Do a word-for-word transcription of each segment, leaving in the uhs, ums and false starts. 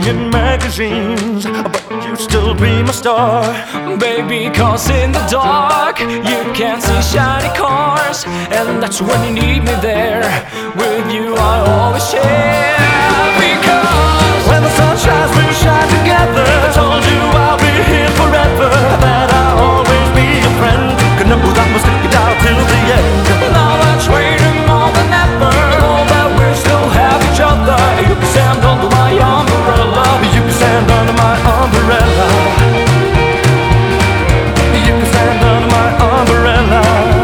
in magazines, but you still be my star. Baby, cause in the dark you can't see shiny cars, and that's when you need me there. With you I always share. Because when the sun shines, we'll shine together. I told you I'll be here forever, that I'll always be your friend. Could know that we'll stick it out till the end. Now that's waiting more than ever, know that we still have each other. You can stand under my umbrella. You can stand under my umbrella. You can stand under my umbrella.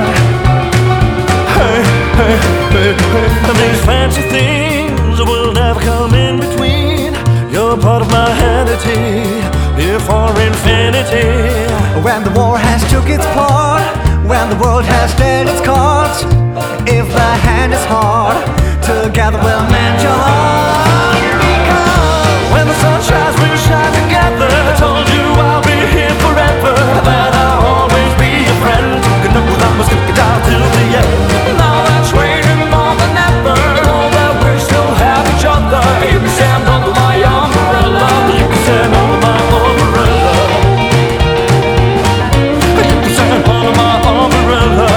Hey, hey, hey, hey. These fancy things will never come in between. You're part of my vanity, here for infinity. When the war has took its part, when the world has dealt its cards, if the hand is hard, together we'll mend your heart. Because when the sun shines, we'll shine together. I told you I'll be here forever, that I'll always be your friend. Could know that we'll stick it out till the end. Now that's waiting more than ever, know that we still have each other. You can stand under my umbrella. You can stand under my umbrella. You can stand under my umbrella.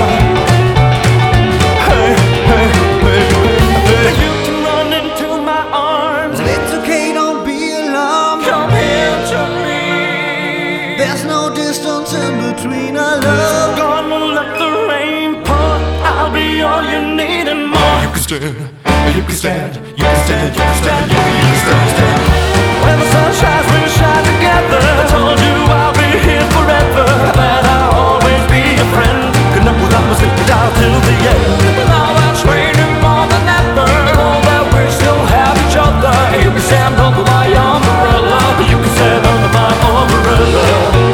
Hey, hey, hey, hey. You can run into my arms. it's okay, don't be alarmed. Come here to me. There's no distance in between our love. Gonna let the rain pour. I'll be all you need and more. You can stand, you can stand, you can stand, you can stand, you can, you can stand, stand. When the sun shines, we'll shine together. I told you I'll be here forever, that I'll always be your friend. Could know that we'll stick it out till the end. Now that's waiting more than ever, know that we still have each other. You can stand under my umbrella. You can stand under my umbrella.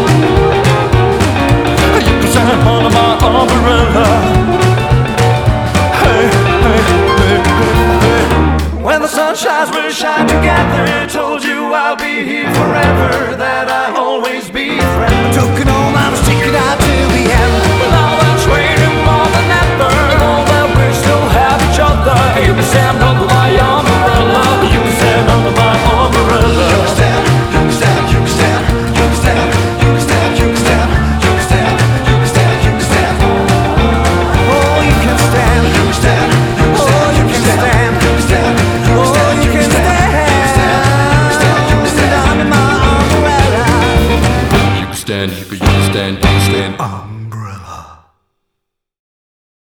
You can stand under my umbrella. Hey, hey, hey, hey, hey. When the sun shines, we'll shine together. I told you I'll be here forever, that I'll always be your friend. Took an old man to stick it out till the end. Now that's waiting more than ever, know that we still have each other. You can stand under my umbrella. You can stand under my umbrella. You can stand, you can stand, you can stand, you can stand, you can stand, you can stand, you can stand, you can stand, you can stand. Oh, you can stand, you can stand, you can stand, you can stand, you can stand, you can stand, you can stand, you can stand under my umbrella. You can stand, you can, you can stand, you can stand. Um.